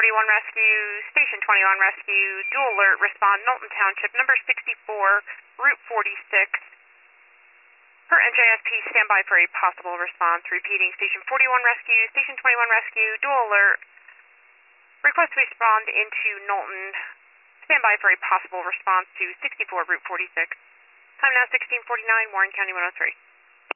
41 Rescue, Station 21 Rescue, dual alert, respond, Knowlton Township, number 64, Route 46. Per NJSP, stand by for a possible response. Repeating, Station 41 Rescue, Station 21 Rescue, dual alert. Request to respond into Knowlton. Stand by for a possible response to 64 Route 46. Time now 16:49, Warren County 103.